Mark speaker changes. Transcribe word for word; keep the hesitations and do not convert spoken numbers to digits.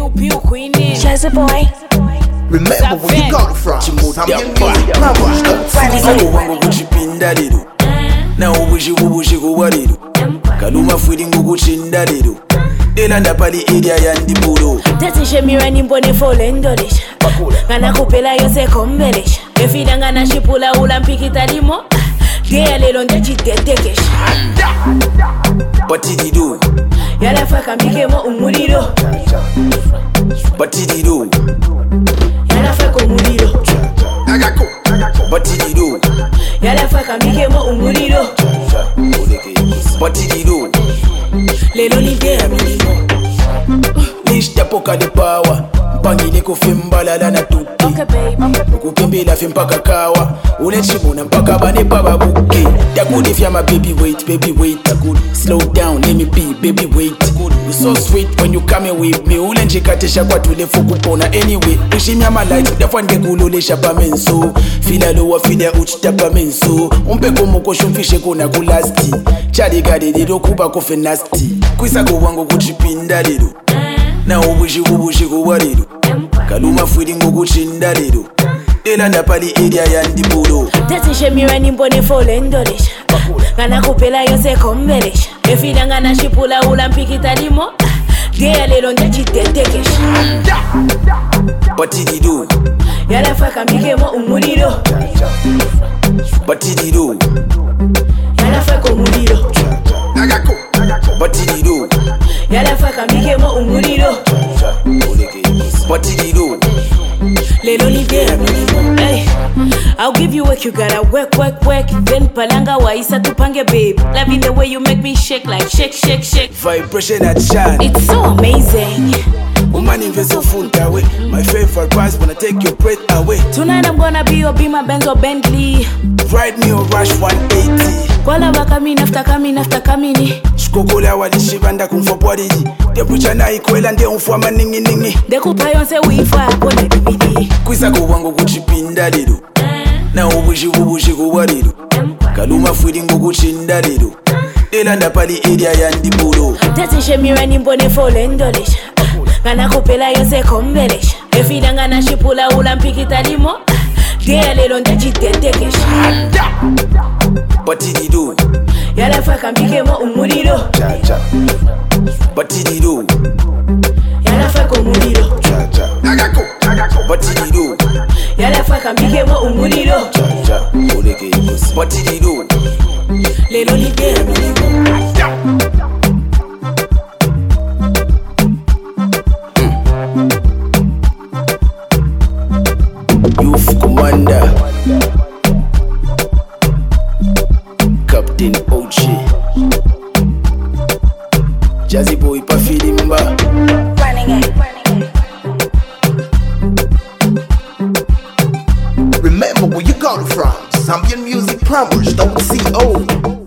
Speaker 1: pew pew queenie.
Speaker 2: Jazzy boy.
Speaker 3: Remember where you got it from. Zambian music plumbers.
Speaker 4: Zangu wangu kuchipinda lero. Na ubushi ubushi kuwa lero. Kaluma fwidi ngukuchinda lero. Elanda pali area ya ndiburo.
Speaker 1: Tati shemira nimbone folendolesha. Ngana kupela yose kombelesha. Efida ngana shipula ula mpikita limo. Gea lelo ndechitetekesha.
Speaker 4: Batidido.
Speaker 1: Yala faka mikemo umuliro.
Speaker 4: Batidido.
Speaker 1: Yala faka umuliro.
Speaker 4: Batidido.
Speaker 1: Yala faka mikemo umuliro.
Speaker 4: Batidido.
Speaker 1: Lelo ni dea milimo.
Speaker 4: Nishta poka de power. Mpangile kufimba la na tuki.
Speaker 1: Okay babe.
Speaker 4: Ukukembela fimpaka kawa. Unechimuna mpaka bane baba buki. That if you're my baby wait, baby wait. That good. Slow down, let me be, baby wait. Good. You so sweet when you come with me. Ulenjikatesha kwa tule fukupona anyway. Ushimya my light, defan gekulolesha pamenso. Fila lowa fila uchita pamenso. Umpe kumoko shumfishe kuna kulasti. Chadi gade dido kuba kofe nasty. Kwisa kuwango kuchipinda dido. Na ubushi ubushi kuwa dido. Kaluma fwidi ngukuchinda dido. Elanda pali area ya ndiburo.
Speaker 1: Tati shemira nimbone folendolesha. Ngana kupela yose kombelesha. Efida ngana shipula ula mpikita limo. Gea lelo ndechitetekesha.
Speaker 4: Batidido.
Speaker 1: Yala faka mikemo umuliro.
Speaker 4: Batidido.
Speaker 1: Yala faka umuliro.
Speaker 4: Batidido.
Speaker 1: Yala faka mikemo umuliro.
Speaker 4: Batidido.
Speaker 1: Lelo ni dea milimo. Hey, I'll give you work, you gotta work, work, work. Then palanga waisa tupange babe. Loving the way you make me shake like shake, shake, shake.
Speaker 4: Vibration at shine.
Speaker 1: It's so amazing.
Speaker 4: Woman invest so full away. My favorite price wanna take your breath away.
Speaker 1: Tonight I'm gonna be your be my Benz or Bentley.
Speaker 4: Ride me or rush one eighty.
Speaker 1: Kwala coming after coming after coming.
Speaker 4: Shkokola walishivanda kumfa bwariji. Debucha na ikwela nde umfwa maningi ningi.
Speaker 1: Dekupa yonse wifa kone D V D.
Speaker 4: Kwisa kuwangu kuchipinda lero. Na ubushi ubushi kuwa lero. Kaluma fwidi ngukuchinda lero. Elanda pali area ya ndiburo.
Speaker 1: Tati shemira nimbone folendolesha. Ngana kupela yose kombelesha. Efida ngana shipula ula mpikita limo. Gea lelo ndechitetekesha.
Speaker 4: Batidido.
Speaker 1: Yala faka mikemo umuliro.
Speaker 4: Batidido.
Speaker 1: Yala faka umuliro.
Speaker 4: Batidido.
Speaker 1: Yala faka mikemo umuliro.
Speaker 4: Batidido.
Speaker 1: Lelo ni dea milimo.
Speaker 4: Youth Commander Captain O G Jazzy boy pa filimba.
Speaker 2: Running it.
Speaker 3: Remember where you got it from. Zambian music plumbers. Don't see old.